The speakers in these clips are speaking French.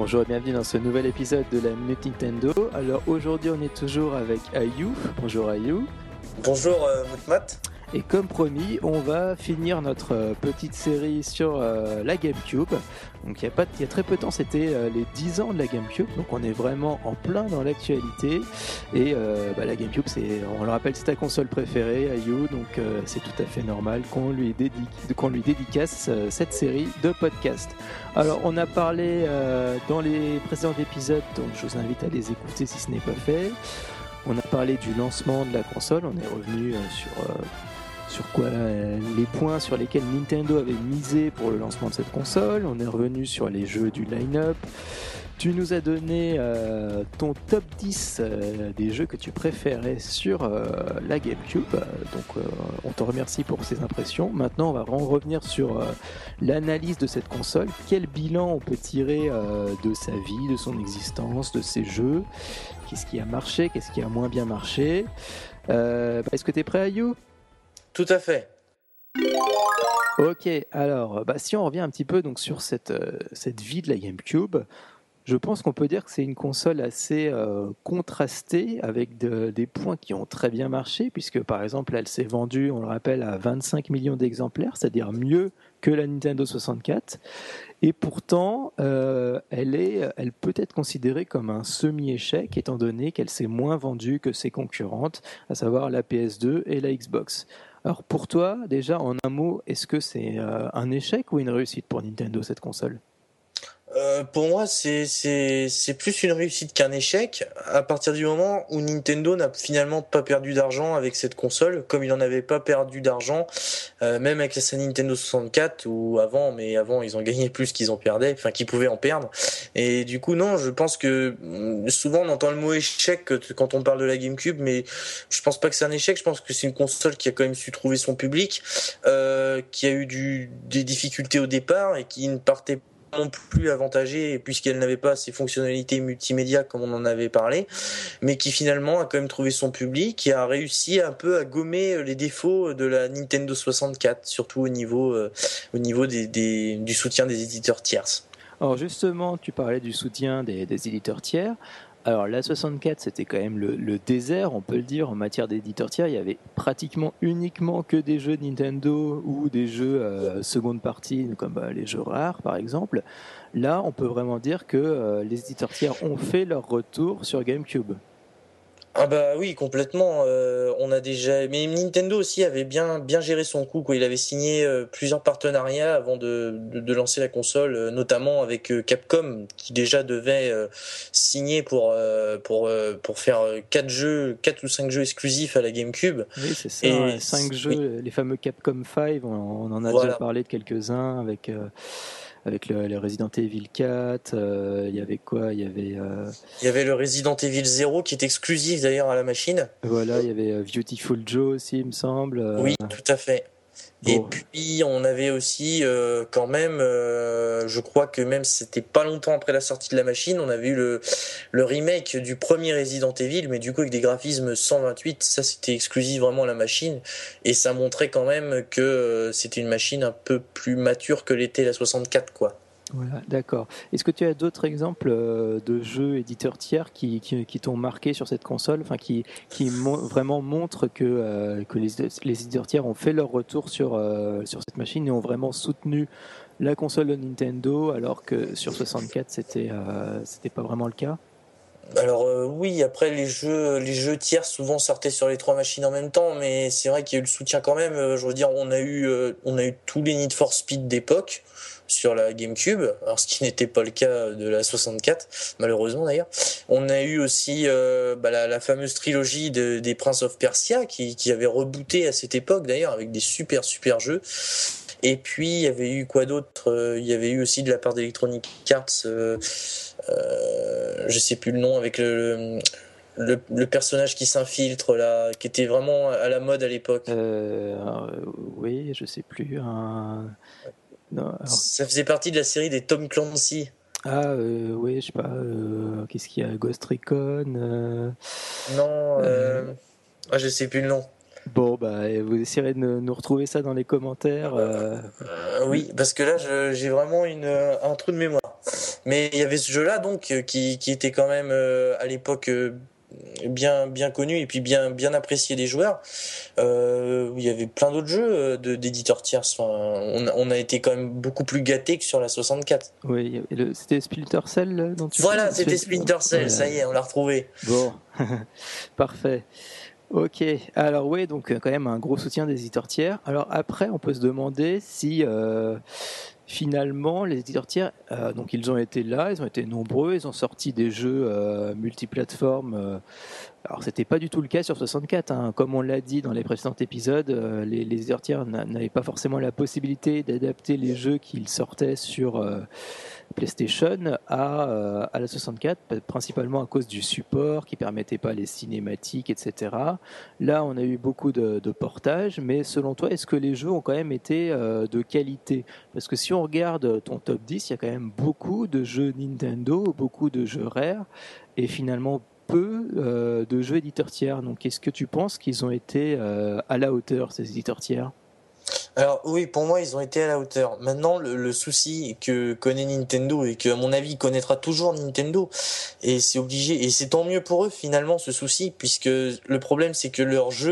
Bonjour et bienvenue dans ce nouvel épisode de la Minute Nintendo. Alors aujourd'hui on est toujours avec Ayou. Bonjour Ayou. Bonjour Moutmat. Et comme promis, on va finir notre petite série sur la GameCube. Donc il y a très peu de temps, c'était les 10 ans de la GameCube. Donc on est vraiment en plein dans l'actualité. Et la GameCube, on le rappelle, c'est ta console préférée, Ayou. Donc c'est tout à fait normal qu'on lui dédicace cette série de podcasts. Alors on a parlé dans les précédents épisodes, donc je vous invite à les écouter si ce n'est pas fait. On a parlé du lancement de la console, on est revenu sur quoi les points sur lesquels Nintendo avait misé pour le lancement de cette console. On est revenu sur les jeux du line-up. Tu nous as donné ton top 10 des jeux que tu préférais sur la GameCube. Donc on te remercie pour ces impressions. Maintenant on va revenir sur l'analyse de cette console. Quel bilan on peut tirer de sa vie, de son existence, de ses jeux? Qu'est-ce qui a marché, qu'est-ce qui a moins bien marché? Est-ce que tu es prêt, Ayou? Tout à fait. Ok, alors si on revient un petit peu donc, sur cette vie de la GameCube, je pense qu'on peut dire que c'est une console assez contrastée avec des points qui ont très bien marché, puisque par exemple elle s'est vendue, on le rappelle, à 25 millions d'exemplaires, c'est-à-dire mieux que la Nintendo 64. Et pourtant, elle peut être considérée comme un semi-échec, étant donné qu'elle s'est moins vendue que ses concurrentes, à savoir la PS2 et la Xbox. Alors pour toi, déjà en un mot, est-ce que c'est un échec ou une réussite pour Nintendo cette console ? Pour moi, c'est plus une réussite qu'un échec, à partir du moment où Nintendo n'a finalement pas perdu d'argent avec cette console, comme il en avait pas perdu d'argent, même avec sa Nintendo 64 ou avant ils ont gagné plus qu'ils qu'ils pouvaient en perdre. Et du coup, non, je pense que souvent on entend le mot échec quand on parle de la GameCube, mais je pense pas que c'est un échec. Je pense que c'est une console qui a quand même su trouver son public, qui a eu des difficultés au départ et qui ne partait non plus avantagée puisqu'elle n'avait pas ces fonctionnalités multimédia comme on en avait parlé, mais qui finalement a quand même trouvé son public et a réussi un peu à gommer les défauts de la Nintendo 64, surtout au niveau du soutien des éditeurs tierces. Alors justement, tu parlais du soutien des éditeurs tiers. Alors la 64, c'était quand même le désert, on peut le dire, en matière d'éditeurs tiers. Il y avait pratiquement uniquement que des jeux Nintendo ou des jeux seconde partie, comme les jeux rares par exemple. Là, on peut vraiment dire que les éditeurs tiers ont fait leur retour sur GameCube. Ah bah oui, complètement. Mais Nintendo aussi avait bien géré son coup, quoi. Il avait signé plusieurs partenariats avant de lancer la console, notamment avec Capcom, qui déjà devait signer pour faire quatre ou cinq jeux exclusifs à la GameCube. Oui, c'est ça. Et 5 jeux, oui, les fameux Capcom 5, on en a déjà voilà. parlé de quelques-uns avec le Resident Evil 4, il y avait quoi? Il Il y avait le Resident Evil 0 qui est exclusif d'ailleurs à la machine. voilà, il y avait Beautiful Joe aussi, il me semble. Oui, tout à fait. Et Bon, puis on avait aussi quand même, je crois que même c'était pas longtemps après la sortie de la machine, on avait eu le remake du premier Resident Evil, mais du coup avec des graphismes 128, ça c'était exclusif vraiment à la machine, et ça montrait quand même que c'était une machine un peu plus mature que l'était la 64, quoi. voilà, d'accord. Est-ce que tu as d'autres exemples de jeux éditeurs tiers qui t'ont marqué sur cette console, enfin vraiment montrent que les éditeurs tiers ont fait leur retour sur cette machine et ont vraiment soutenu la console de Nintendo, alors que sur 64 c'était pas vraiment le cas? Alors oui, après les jeux tiers souvent sortaient sur les trois machines en même temps, mais c'est vrai qu'il y a eu le soutien quand même. Je veux dire, on a eu tous les Need for Speed d'époque sur la GameCube, alors ce qui n'était pas le cas de la 64, malheureusement d'ailleurs. On a eu aussi la fameuse trilogie des Prince of Persia qui avait rebooté à cette époque d'ailleurs avec des super jeux. Et puis il y avait eu quoi d'autre? Il y avait eu aussi de la part d'Electronic Arts, je sais plus le nom, avec le personnage qui s'infiltre là, qui était vraiment à la mode à l'époque. Oui, je sais plus. Non, alors, Ça faisait partie de la série des Tom Clancy. oui, je sais pas. Qu'est-ce qu'il y a? Ghost Recon. Non, Euh, je sais plus le nom. Bon, bah, et vous essayerez de nous retrouver ça dans les commentaires. Oui, parce que là, j'ai vraiment un trou de mémoire. Mais il y avait ce jeu-là, donc, qui était quand même, à l'époque, bien connu et puis bien apprécié des joueurs. Il y avait plein d'autres jeux d'éditeurs tierces. Enfin, on a été quand même beaucoup plus gâtés que sur la 64. Oui, c'était Splinter Cell dont tu Voilà, parles. c'était Splinter Cell, Voilà. ça y est, on l'a retrouvé. Bon, parfait. Ok, alors oui, donc quand même un gros soutien des éditeurs tiers. Alors après, on peut se demander si finalement les éditeurs tiers, donc ils ont été là, ils ont été nombreux, ils ont sorti des jeux multiplateformes. Alors c'était pas du tout le cas sur 64, hein. Comme on l'a dit dans les précédents épisodes, les éditeurs tiers n'avaient pas forcément la possibilité d'adapter les jeux qu'ils sortaient sur PlayStation à la 64, principalement à cause du support qui permettait pas les cinématiques, etc. Là, on a eu beaucoup de portages, mais selon toi, est-ce que les jeux ont quand même été de qualité? Parce que si on regarde ton top 10, il y a quand même beaucoup de jeux Nintendo, beaucoup de jeux Rare, et finalement peu de jeux éditeurs tiers. Donc, est-ce que tu penses qu'ils ont été à la hauteur, ces éditeurs tiers? Alors oui, pour moi, ils ont été à la hauteur. Maintenant, le souci que connaît Nintendo et que, à mon avis, connaîtra toujours Nintendo, et c'est obligé, et c'est tant mieux pour eux finalement ce souci, puisque le problème c'est que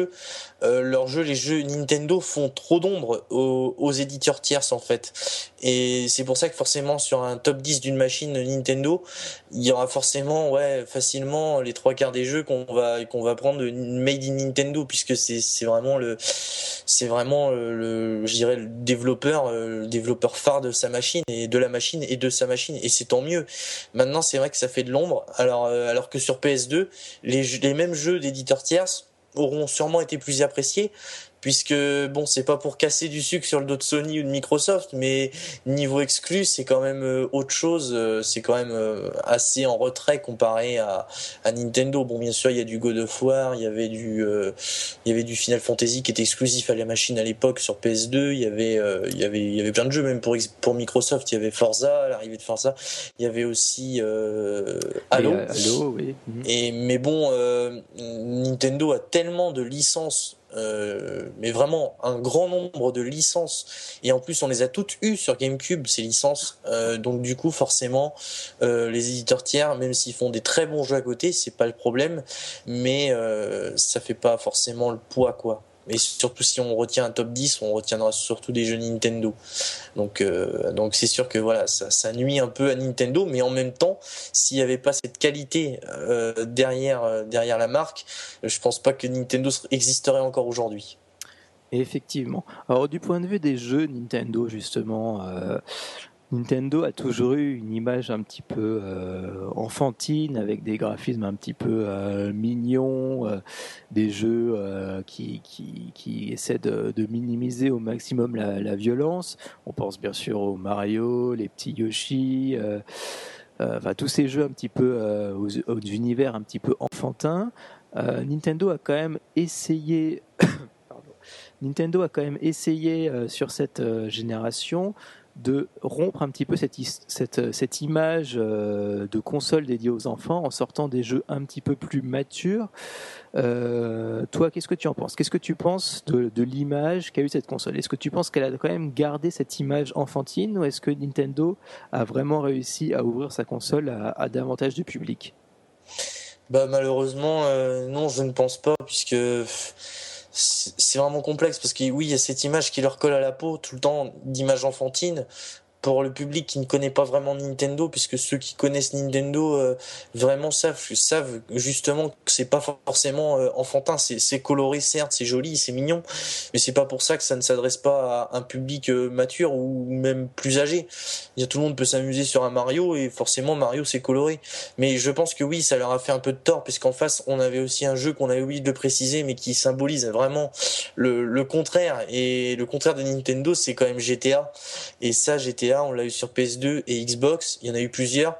les jeux Nintendo font trop d'ombre aux éditeurs tierces en fait. Et c'est pour ça que forcément sur un top 10 d'une machine Nintendo, il y aura forcément facilement les trois quarts des jeux qu'on va prendre made in Nintendo, puisque c'est vraiment le je dirais le développeur phare de sa machine et de la machine et de sa machine, et c'est tant mieux. Maintenant, c'est vrai que ça fait de l'ombre, alors que sur PS2, les mêmes jeux d'éditeurs tierces auront sûrement été plus appréciés, puisque bon, c'est pas pour casser du sucre sur le dos de Sony ou de Microsoft, mais niveau exclu, c'est quand même autre chose. C'est quand même assez en retrait comparé à Nintendo. Bon, bien sûr, il y a du God of War, il y avait du Final Fantasy qui était exclusif à la machine à l'époque sur PS2. Il y avait plein de jeux, même pour Microsoft. Il y avait Forza, l'arrivée de Forza. Il y avait aussi Halo. Halo, oui. Mais bon, Nintendo a tellement de licences, mais vraiment un grand nombre de licences, et en plus on les a toutes eues sur GameCube, ces licences. Donc du coup, forcément, les éditeurs tiers, même s'ils font des très bons jeux à côté, c'est pas le problème, mais ça fait pas forcément le poids, quoi. Et surtout, si on retient un top 10, on retiendra surtout des jeux Nintendo. Donc c'est sûr que voilà, ça nuit un peu à Nintendo, mais en même temps, s'il n'y avait pas cette qualité derrière la marque, je pense pas que Nintendo existerait encore aujourd'hui. Effectivement. Alors du point de vue des jeux Nintendo, justement, Nintendo a toujours eu une image un petit peu enfantine, avec des graphismes un petit peu mignons, des jeux qui essaient de minimiser au maximum la violence. On pense bien sûr aux Mario, les petits Yoshi, enfin tous ces jeux un petit peu aux univers un petit peu enfantins. Nintendo a quand même essayé Nintendo a quand même essayé sur cette génération de rompre un petit peu cette image de console dédiée aux enfants en sortant des jeux un petit peu plus matures. Toi, qu'est-ce que tu en penses? Qu'est-ce que tu penses de l'image qu'a eu cette console? Est-ce que tu penses qu'elle a quand même gardé cette image enfantine, ou est-ce que Nintendo a vraiment réussi à ouvrir sa console à davantage de public? Bah malheureusement, non, je ne pense pas, puisque c'est vraiment complexe, parce que oui, il y a cette image qui leur colle à la peau tout le temps, d'image enfantine, pour le public qui ne connaît pas vraiment Nintendo, puisque ceux qui connaissent Nintendo vraiment savent justement que c'est pas forcément enfantin. C'est coloré, certes, c'est joli, c'est mignon, mais c'est pas pour ça que ça ne s'adresse pas à un public mature ou même plus âgé. Tout le monde peut s'amuser sur un Mario, et forcément Mario c'est coloré. Mais je pense que oui, ça leur a fait un peu de tort, puisqu'en face on avait aussi un jeu qu'on avait oublié de préciser, mais qui symbolise vraiment le contraire. Et le contraire de Nintendo, c'est quand même GTA. Et ça, GTA, on l'a eu sur PS2 et Xbox, il y en a eu plusieurs,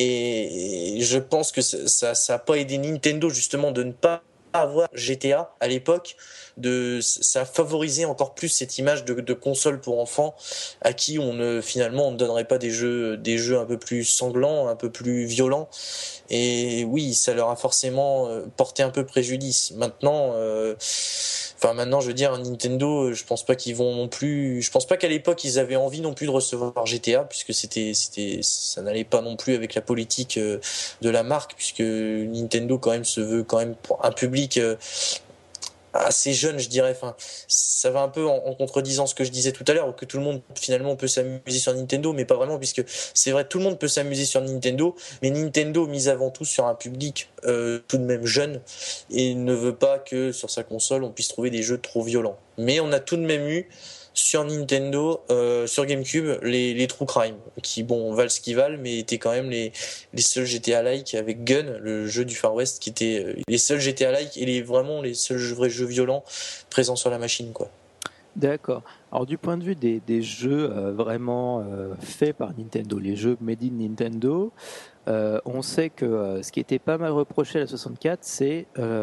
et je pense que ça a pas aidé Nintendo justement de ne pas avoir GTA à l'époque. Ça a favorisé encore plus cette image de console pour enfants, à qui finalement on ne donnerait pas des jeux un peu plus sanglants, un peu plus violents. Et oui, ça leur a forcément porté un peu préjudice. Maintenant, Enfin, maintenant, je veux dire, Nintendo, je pense pas qu'ils vont non plus. Je pense pas qu'à l'époque ils avaient envie non plus de recevoir GTA, puisque ça n'allait pas non plus avec la politique de la marque, puisque Nintendo quand même se veut quand même pour un public assez jeune, je dirais. Enfin, ça va un peu en contredisant ce que je disais tout à l'heure, que tout le monde finalement peut s'amuser sur Nintendo, mais pas vraiment, puisque c'est vrai, tout le monde peut s'amuser sur Nintendo, mais Nintendo mise avant tout sur un public tout de même jeune et ne veut pas que sur sa console on puisse trouver des jeux trop violents. Mais on a tout de même eu sur Nintendo, sur GameCube, les True Crime, qui bon valent ce qu'ils valent, mais étaient quand même les seuls GTA-like avec Gun, le jeu du Far West, qui était les seuls GTA-like et vraiment les seuls vrais jeux violents présents sur la machine, quoi. D'accord. Alors du point de vue des jeux vraiment faits par Nintendo, les jeux made in Nintendo, on sait que ce qui était pas mal reproché à la 64, c'est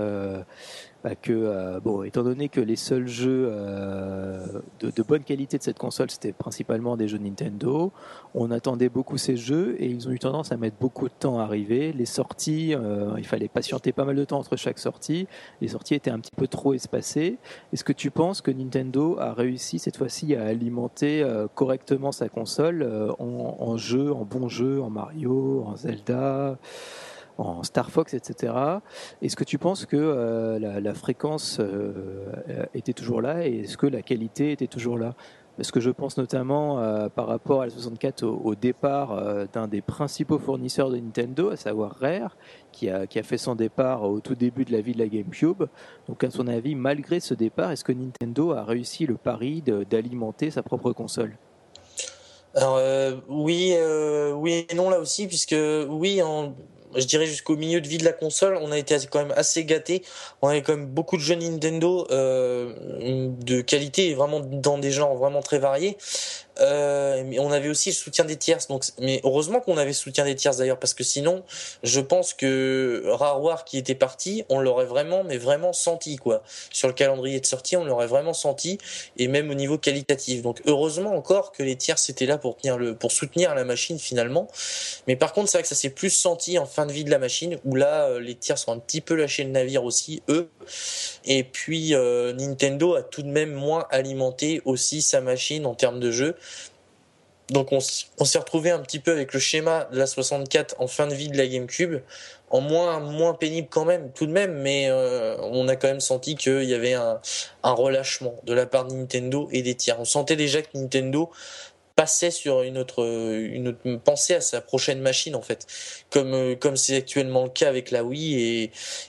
que, bon, étant donné que les seuls jeux de bonne qualité de cette console, c'était principalement des jeux Nintendo, on attendait beaucoup ces jeux et ils ont eu tendance à mettre beaucoup de temps à arriver. Les sorties, il fallait patienter pas mal de temps entre chaque sortie. Les sorties étaient un petit peu trop espacées. Est-ce que tu penses que Nintendo a réussi cette fois-ci à alimenter correctement sa console en jeux, en bons jeux, en Mario, en Zelda, en Star Fox, etc. Est-ce que tu penses que la fréquence était toujours là et est-ce que la qualité était toujours là? Parce que je pense notamment par rapport à la 64 au départ d'un des principaux fournisseurs de Nintendo, à savoir Rare, qui a fait son départ au tout début de la vie de la GameCube. Donc à ton avis, malgré ce départ, est-ce que Nintendo a réussi le pari d'alimenter sa propre console? Alors oui et non là aussi, puisque oui, je dirais jusqu'au milieu de vie de la console, on a été quand même assez gâtés. On avait quand même beaucoup de jeux Nintendo de qualité et vraiment dans des genres vraiment très variés. Mais on avait aussi le soutien des tierces, donc mais heureusement qu'on avait le soutien des tierces d'ailleurs, parce que sinon je pense que Rareware qui était parti, on l'aurait vraiment mais vraiment senti, quoi, sur le calendrier de sortie, on l'aurait vraiment senti, et même au niveau qualitatif. Donc heureusement encore que les tierces étaient là pour soutenir la machine finalement. Mais par contre c'est vrai que ça s'est plus senti en fin de vie de la machine, où là les tierces ont un petit peu lâché le navire aussi, eux. Et puis Nintendo a tout de même moins alimenté aussi sa machine en termes de jeu. Donc on s'est retrouvé un petit peu avec le schéma de la 64 en fin de vie de la GameCube, en moins pénible quand même, tout de même, mais on a quand même senti qu'il y avait un relâchement de la part de Nintendo et des tiers. On sentait déjà que Nintendo passait sur une autre pensée à sa prochaine machine en fait, comme c'est actuellement le cas avec la Wii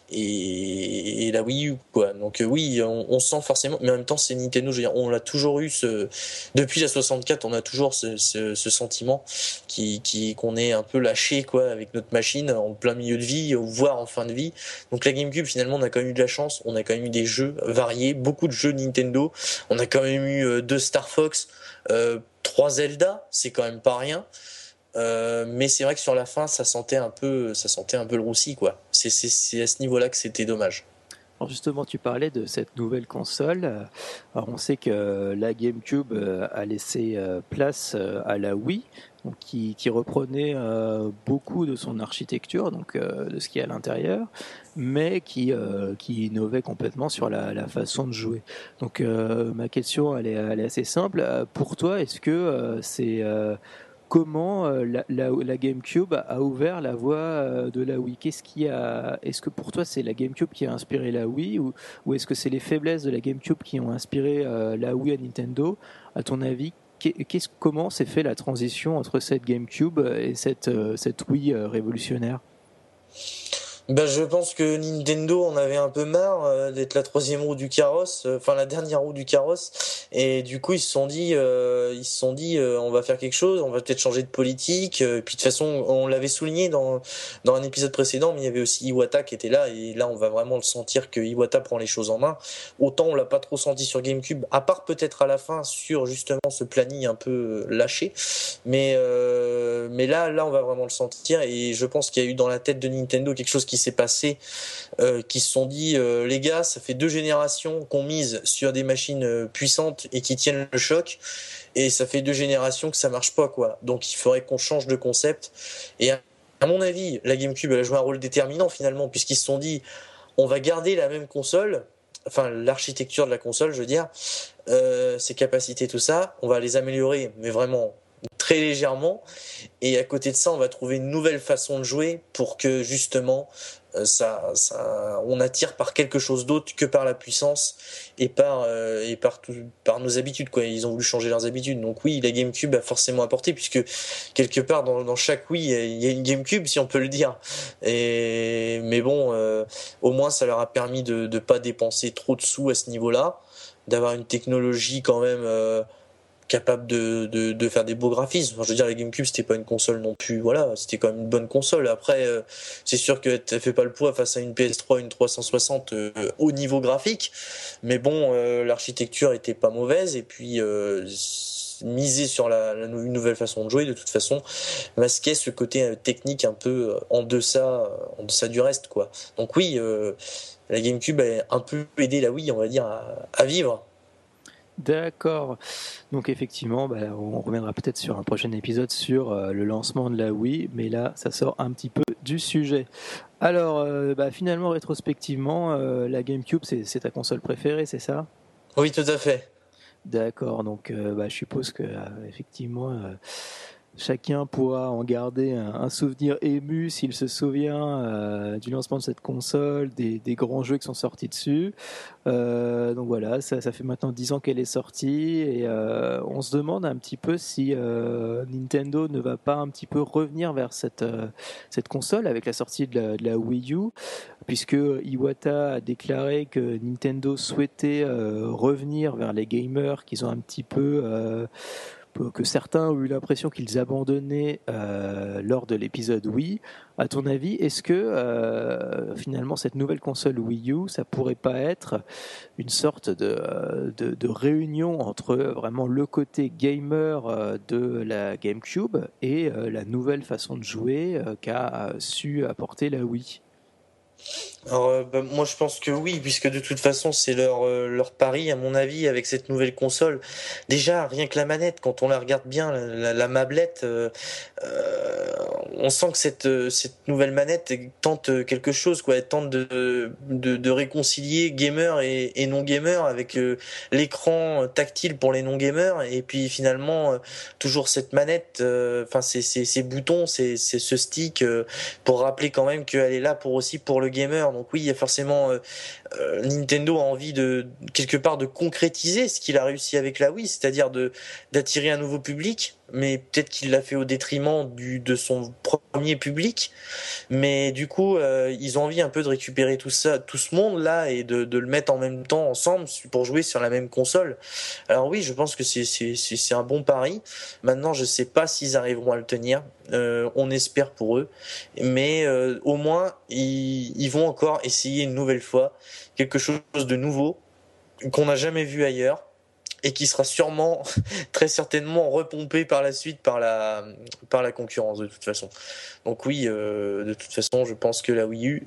et la Wii U, quoi. Donc oui, on sent forcément, mais en même temps c'est Nintendo, je veux dire, on l'a toujours eu depuis la 64, on a toujours ce sentiment qu'on est un peu lâché, quoi, avec notre machine en plein milieu de vie, voire en fin de vie. Donc la GameCube, finalement, on a quand même eu de la chance, on a quand même eu des jeux variés, beaucoup de jeux Nintendo, on a quand même eu 2 Star Fox, 3 Zelda, c'est quand même pas rien. Mais c'est vrai que sur la fin, ça sentait un peu le roussi, quoi. C'est à ce niveau-là que c'était dommage. Alors justement, tu parlais de cette nouvelle console. Alors on sait que la GameCube a laissé place à la Wii, donc qui reprenait beaucoup de son architecture, donc de ce qu'il y a à l'intérieur, mais qui innovait complètement sur la façon de jouer. Donc ma question, elle est assez simple. Pour toi, est-ce que c'est comment la GameCube a ouvert la voie de la Wii? Est-ce que pour toi c'est la GameCube qui a inspiré la Wii ou est-ce que c'est les faiblesses de la GameCube qui ont inspiré la Wii à Nintendo? À ton avis, comment s'est fait la transition entre cette GameCube et cette Wii révolutionnaire? Ben, je pense que Nintendo en avait un peu marre d'être la troisième roue du carrosse, enfin la dernière roue du carrosse, et du coup ils se sont dit, on va faire quelque chose, on va peut-être changer de politique. Puis de toute façon, on l'avait souligné dans un épisode précédent, mais il y avait aussi Iwata qui était là, et là on va vraiment le sentir que Iwata prend les choses en main. Autant on l'a pas trop senti sur GameCube, à part peut-être à la fin sur justement ce planning un peu lâché, mais là on va vraiment le sentir, et je pense qu'il y a eu dans la tête de Nintendo quelque chose qui s'est passé, qui se sont dit les gars, ça fait 2 générations qu'on mise sur des machines puissantes et qui tiennent le choc, et ça fait 2 générations que ça marche pas, quoi. Donc il faudrait qu'on change de concept. Et à mon avis, la GameCube elle a joué un rôle déterminant finalement, puisqu'ils se sont dit on va garder la même console, enfin l'architecture de la console, je veux dire, ses capacités, tout ça, on va les améliorer, mais vraiment très légèrement. Et à côté de ça, on va trouver une nouvelle façon de jouer pour que justement on attire par quelque chose d'autre que par la puissance par nos habitudes, quoi. Ils ont voulu changer leurs habitudes. Donc oui, la GameCube a forcément apporté, puisque quelque part dans chaque Wii il y a une GameCube, si on peut le dire. Mais bon, au moins ça leur a permis de pas dépenser trop de sous à ce niveau-là, d'avoir une technologie quand même capable de faire des beaux graphismes. Enfin, je veux dire, la GameCube, c'était pas une console non plus, voilà, c'était quand même une bonne console. Après, c'est sûr qu'elle fait pas le poids face à une PS3, une 360 au niveau graphique, mais bon, l'architecture était pas mauvaise, et puis miser sur une nouvelle façon de jouer, de toute façon, masquait ce côté technique un peu en deçà du reste, quoi. Donc oui, la GameCube a un peu aidé la Wii, on va dire, à vivre. D'accord. Donc effectivement, on reviendra peut-être sur un prochain épisode sur le lancement de la Wii, mais là, ça sort un petit peu du sujet. Alors, finalement, rétrospectivement, la GameCube, c'est ta console préférée, c'est ça ? Oui, tout à fait. D'accord. Donc, je suppose que effectivement, chacun pourra en garder un souvenir ému s'il se souvient du lancement de cette console, des grands jeux qui sont sortis dessus. Donc voilà, ça fait maintenant 10 ans qu'elle est sortie, et on se demande un petit peu si Nintendo ne va pas un petit peu revenir vers cette console avec la sortie de la Wii U, puisque Iwata a déclaré que Nintendo souhaitait revenir vers les gamers, qu'ils ont un petit peu... que certains ont eu l'impression qu'ils abandonnaient lors de l'épisode Wii. À ton avis, est-ce que finalement cette nouvelle console Wii U, ça pourrait pas être une sorte de réunion entre vraiment le côté gamer de la GameCube et la nouvelle façon de jouer qu'a su apporter la Wii ? Alors, moi je pense que oui, puisque de toute façon c'est leur pari, à mon avis, avec cette nouvelle console. Déjà, rien que la manette, quand on la regarde bien, la mablette, on sent que cette nouvelle manette tente quelque chose, quoi. Elle tente de réconcilier gamer et non gamer, avec l'écran tactile pour les non gamers, et puis finalement toujours cette manette, enfin ces boutons, c'est ce stick, pour rappeler quand même qu'elle est là pour le gamer. Donc oui, il y a forcément Nintendo a envie de quelque part de concrétiser ce qu'il a réussi avec la Wii, c'est-à-dire d'attirer un nouveau public, mais peut-être qu'il l'a fait au détriment de son premier public. Mais du coup, ils ont envie un peu de récupérer tout ça, tout ce monde là, et de le mettre en même temps ensemble pour jouer sur la même console. Alors oui, je pense que c'est un bon pari. Maintenant, je sais pas s'ils arriveront à le tenir. On espère pour eux, mais au moins ils vont encore essayer une nouvelle fois quelque chose de nouveau qu'on n'a jamais vu ailleurs, et qui sera sûrement, très certainement, repompé par la suite par la concurrence, de toute façon. Donc oui, de toute façon, je pense que la Wii U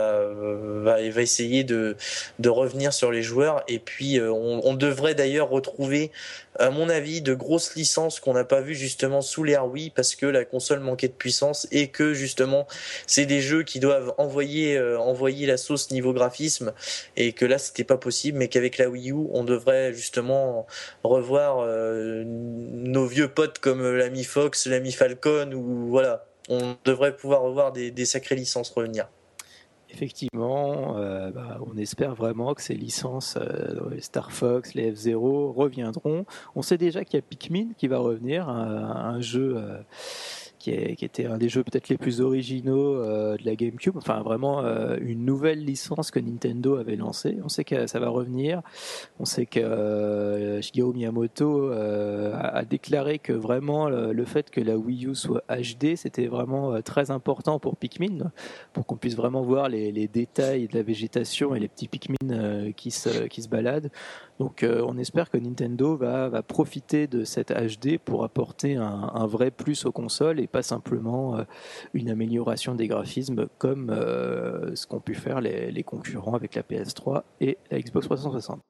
va essayer de revenir sur les joueurs, et puis on devrait d'ailleurs retrouver, à mon avis, de grosses licences qu'on n'a pas vues justement sous l'ère Wii, parce que la console manquait de puissance, et que justement c'est des jeux qui doivent envoyer la sauce niveau graphisme, et que là c'était pas possible, mais qu'avec la Wii U on devrait justement revoir nos vieux potes comme l'ami Fox, l'ami Falcon, ou voilà, on devrait pouvoir revoir des sacrées licences revenir. Effectivement, on espère vraiment que ces licences, les Star Fox, les F-Zero reviendront. On sait déjà qu'il y a Pikmin qui va revenir, un jeu qui était un des jeux peut-être les plus originaux de la GameCube. Enfin, vraiment une nouvelle licence que Nintendo avait lancée. On sait que ça va revenir. On sait que Shigeru Miyamoto a déclaré que vraiment le fait que la Wii U soit HD, c'était vraiment très important pour Pikmin, pour qu'on puisse vraiment voir les détails de la végétation et les petits Pikmin qui se baladent. Donc on espère que Nintendo va profiter de cette HD pour apporter un vrai plus aux consoles, et pas simplement une amélioration des graphismes comme ce qu'ont pu faire les concurrents avec la PS3 et la Xbox 360.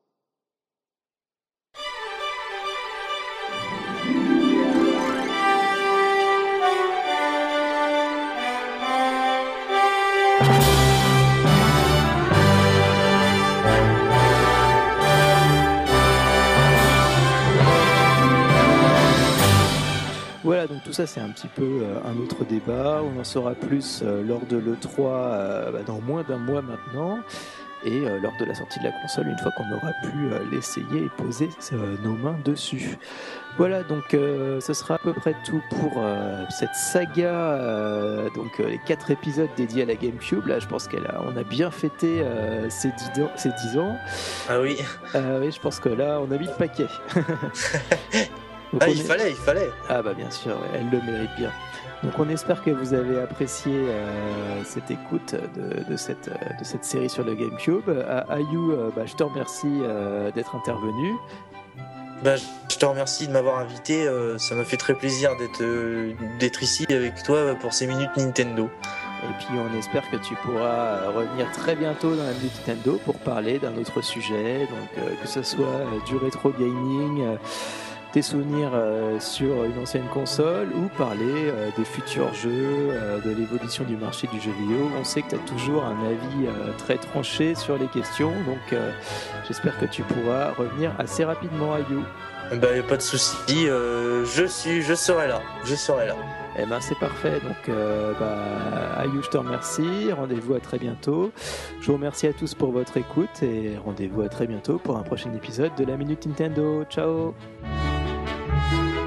tout ça c'est un petit peu un autre débat. On en saura plus lors de l'E3 dans moins d'un mois maintenant. Et lors de la sortie de la console, une fois qu'on aura pu l'essayer et poser nos mains dessus. Voilà, donc ce sera à peu près tout pour cette saga, donc les 4 épisodes dédiés à la GameCube. Là, je pense qu'on a bien fêté ces 10 ans. Ah oui. Oui, je pense que là, on a mis le paquet. Donc, il fallait. Ah bah bien sûr, ouais, elle le mérite bien. Donc on espère que vous avez apprécié cette écoute de cette série sur le GameCube. Ayou, je te remercie d'être intervenu. Je te remercie de m'avoir invité. Ça m'a fait très plaisir d'être ici avec toi pour ces minutes Nintendo. Et puis on espère que tu pourras revenir très bientôt dans la Minute Nintendo pour parler d'un autre sujet, donc que ce soit du rétro gaming, tes souvenirs sur une ancienne console ou parler des futurs jeux, de l'évolution du marché du jeu vidéo. On sait que tu as toujours un avis très tranché sur les questions, donc j'espère que tu pourras revenir assez rapidement, Ayou. Y a pas de souci, je serai là. Eh ben c'est parfait, donc Ayou, je te remercie, rendez-vous à très bientôt. Je vous remercie à tous pour votre écoute et rendez-vous à très bientôt pour un prochain épisode de la Minute Nintendo. Ciao.